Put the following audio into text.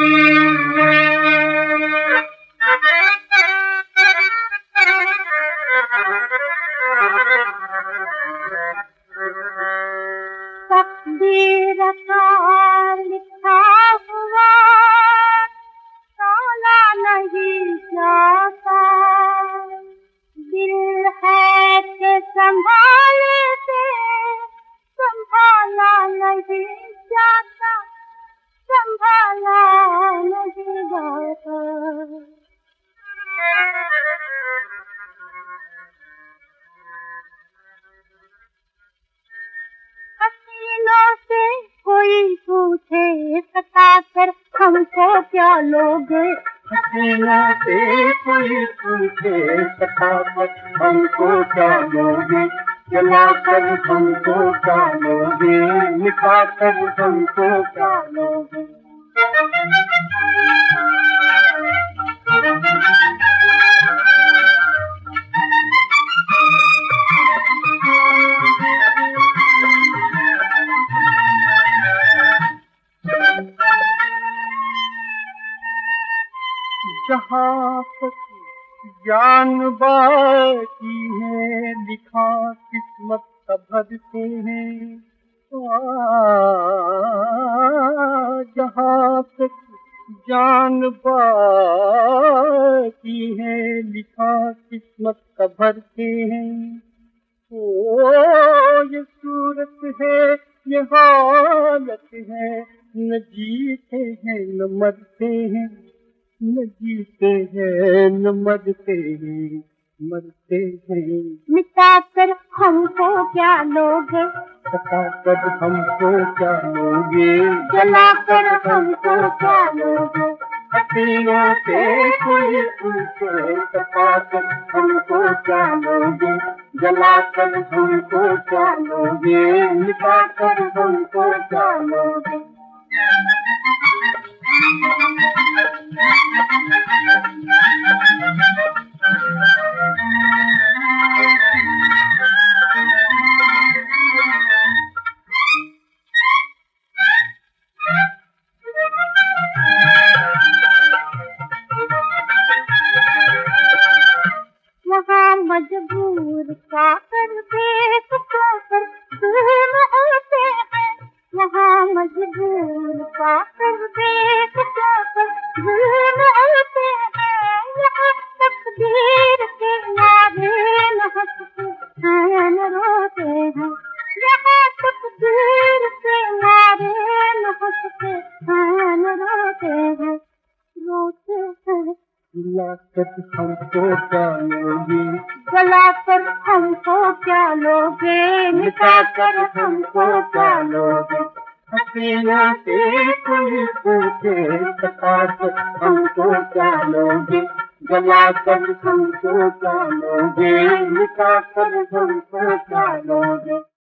तकदीर का लिखा हुआ तौला नहीं जाता, दिल है कि संभालते संभाला नहीं जाता, संभाला नहीं जाता। हसीनों से कोई पूछे सताकर हमको क्या लोगे, हसीनों से कोई पूछे सताकर हमको क्या लोगे, जलाकर हमको क्या लोगे, मिटाकर हमको क्या लोगे। जहाँ तक जान बाकी है लिखा किस्मत का भरते हैं, जहाँ तक जान बाकी है लिखा किस्मत का भरते हैं। ओ ये सूरत है ये हालत है, न जीते हैं न मरते हैं, न जीते हैं न मरते हैं, मरते हैं। मिटाकर हमको क्या लोगे, सताकर हमको क्या लोगे, जलाकर हमको क्या लोगे। हसीनों से कोई पूछे सताकर हमको क्या लोगे, जलाकर हमको क्या लोगे, मिटाकर हमको क्या लोगे। वहाँ मजबूर पाकर बेखबर दूर होते हैं, वहाँ मजबूर पाकर बेखबर दूर होते हैं। यहाँ तकदीर के मारे न हंसते हैं न रोते हैं, यहाँ तकदीर के मारे न हंसते हैं न रोते हैं, रोते हैं। जलाकर हमको क्या लोगे, जलाकर हमको क्या लोगे, मिटाकर हमको क्या लोगे। हसीनों से कोई पूछे सताकर हमको क्या लोगे, जलाकर हमको क्या लोगे, मिटाकर हमको क्या लोगे।